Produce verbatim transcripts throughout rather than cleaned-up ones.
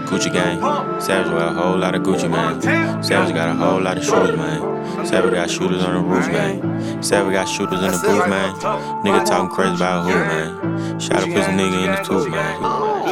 Gucci gang. Savage got a whole lot of Gucci, man. Savage got a whole lot of shooters, man. Savage got shooters on the roof, man. Savage got shooters in the booth, man. Nigga talking crazy about who, man. Shot a pussy nigga in the tooth, man.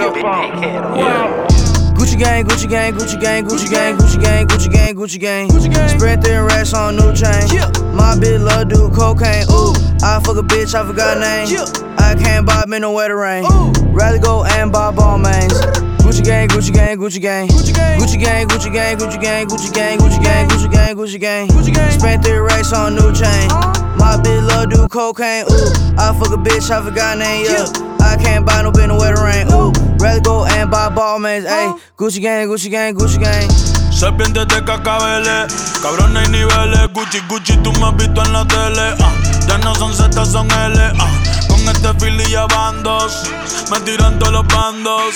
Yeah. Gucci gang, Gucci gang, Gucci gang, Gucci gang, Gucci gang, Gucci gang, Gucci gang, Gucci gang. Spread thin racks on new chain. My bitch love do cocaine. Ooh, I fuck a bitch, I forgot her name. I can't buy me no wetter rain. Rather go and buy ball mains. Gucci gang, Gucci gang, Gucci gang, Gucci gang, Gucci gang, Gucci gang, Gucci gang, Gucci gang, Gucci gang, Gucci gang, Gucci gang, Gucci gang. Spent three racks on new chain. My bitch love do cocaine. Ooh, I fuck a bitch, I forgot her name. Yeah, I can't buy no bitch no wetter rain. Ooh, rather go and buy ball mains. Ayy, Gucci gang, Gucci gang, Gucci gang. Serpientes de cacabeles, cabrones y niveles. Gucci, Gucci, tú me has visto en la tele. Ah, ya no son Z, son L. Ah, con este fili ya bandos, me tiran todos los bandos.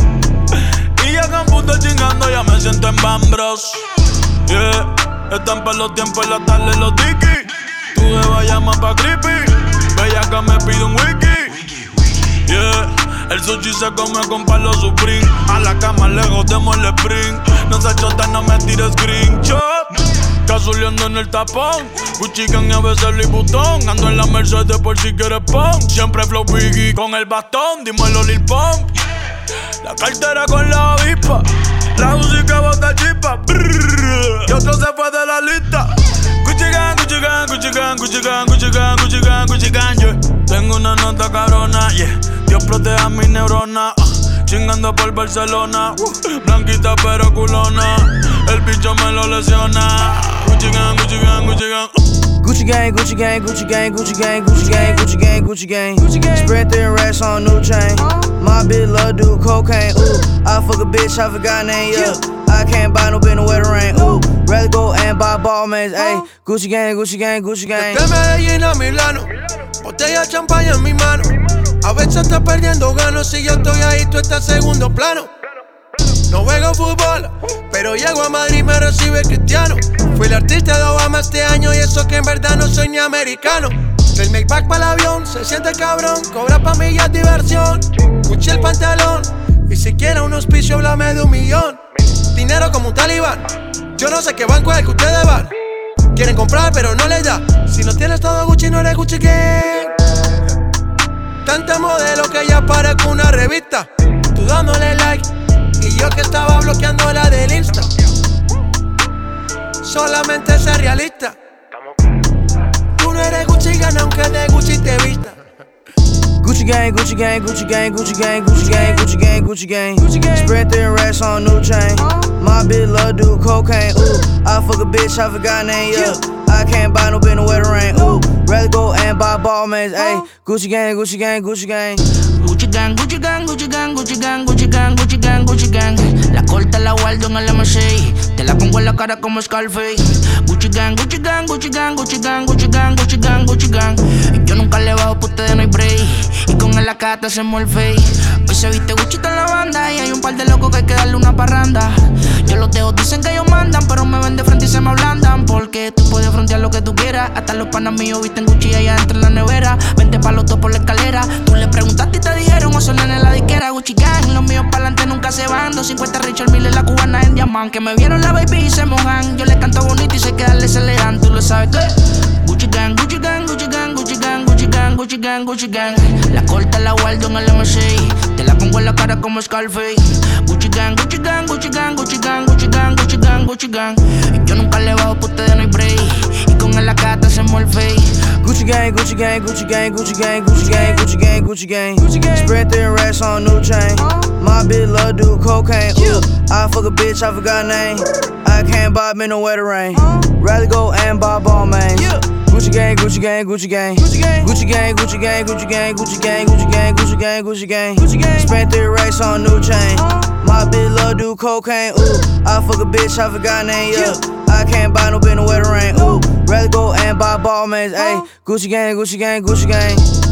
Y ya que puta chingando, ya me siento en Bambros. Yeah, están pa' los tiempos en la tarde los tiki. Tu jeva llama pa' creepy, bella que me pide un wiki. Yeah, el sushi se come con palo Supreme. A la cama le jodemos el sprint. No se chota, no me tires screenshot. Casuleando en el tapón. Gucci gang y a veces Louis Vuitton. Ando en la Mercedes por si quieres pump. Siempre flow Biggie con el bastón. Dímelo Lil Pump. La cartera con la avispa. La música bota chispa. Y otro se fue de la lista. Gucci gang, Gucci gang, Gucci gang, Gucci gang, Gucci gang, Gucci gang, Gucci gang, yeah. Tengo una nota cabrona, yeah. Dios proteja mis neuronas. Uh, chingando por Barcelona. Uh, blanquita pero culona. El bicho me lo lesiona. Gucci gang, Gucci gang, Gucci gang. Uh. Gucci gang, Gucci gang, Gucci gang, Gucci gang, Gucci gang, Gucci gang, Gucci gang, Gucci gang. Spread thin racks on new chain. My bitch love do cocaine. Ooh, I fuck a bitch, I forgot her name. Yeah, I can't buy no bitch no wetter rain. Ooh, rather go and buy ball mains. Ayy, Gucci gang, Gucci gang, Gucci gang. De Medellín a Milano, botella de champaña en mi mano. A veces estás perdiendo ganos, si yo estoy ahí, tú estás segundo plano. No juego fútbol, pero llego a Madrid y me recibe Cristiano. Fui el artista de Obama este año y eso que en verdad no soy ni americano. El make back para el avión, se siente cabrón, cobra pa' mí ya es diversión. Gucci el pantalón, y si quiere un auspicio, háblame de un millón. Dinero como un talibán, yo no sé qué banco es el que ustedes van. Quieren comprar pero no les da, si no tienes todo Gucci no eres Gucci gang. Tanta modelo que ya parezco una revista. Tú dándole like y yo que estaba bloqueando la del Insta. Solamente ser realista. Tú no eres Gucci gang aunque de Gucci te vista. Gucci gang, Gucci gang, Gucci gang, Gucci gang, Gucci gang, Gucci gang, Gucci gang, Gucci gang. Spread thin racks on new chain. My bitch love do cocaine. Ooh, I fuck a bitch, I forgot her name. Yeah, I can't buy no bitch no wetter rain. Ooh, rather go and buy ball mains. Ayy, Gucci gang, Gucci gang, Gucci gang. Gucci gang, Gucci gang, Gucci gang, Gucci gang, Gucci gang, Gucci gang, Gucci gang. La corta la guardo en el M seis, te la pongo en la cara como Scarface. Gucci gang, Gucci gang, Gucci gang, Gucci gang, Gucci gang, Gucci gang, Gucci gang. Yo nunca le bajo pa' ustedes no hay break, y con el acá te hacemos el fake. Hoy se viste Gucci en la banda y hay un par de locos que hay que darle una parranda. Yo los dejo, dicen que ellos mandan, pero me ven de frente y se me ablandan. Porque tú puedes frontear lo que tú quieras. Hasta los panas míos visten Gucci allá dentro en la nevera. Vente pa' los dos por la escalera. Tú le preguntaste y te dijeron, o son en la disquera. Gucci gang, los míos pa'lante nunca se van. doscientos cincuenta Richard Mille, la cubana en diamante. Que me vieron la baby y se mojan. Yo le canto bonito y sé que darle se le dan. Tú lo sabes que Gucci gang, Gucci gang, Gucci gang, Gucci gang, Gucci gang, Gucci gang, Gucci gang. La corta la guardo en el M seis, te la pongo en la cara como Scarface. Gucci gang, Gucci gang, Gucci gang, Gucci gang, Gucci gang, Gucci gang, Gucci gang. Y yo nunca le bajo pa' ustedes no hay break, y con el acá te hacemos el fake. Gucci gang, Gucci gang, Gucci gang, Gucci gang, Gucci gang, Gucci gang, Gucci gang, Gucci gang. Spread thin racks on new chain. My bitch love do cocaine. Ooh, I fuck a bitch, I forgot her name. I can't buy me no wetter rain. Rather go and buy ball mains. Gucci gang, Gucci gang, Gucci gang, Gucci gang, Gucci gang, Gucci gang, Gucci gang, Gucci gang, Gucci gang, Gucci gang, Gucci gang, Gucci gang. Spent three racks on new chain. My bitch love do cocaine. Ooh, I fuck a bitch, I forgot her name. Yeah, I can't buy no bitch no wetter rain. Ooh, rather go and buy ball mains. Ayy, Gucci gang, Gucci gang, Gucci gang.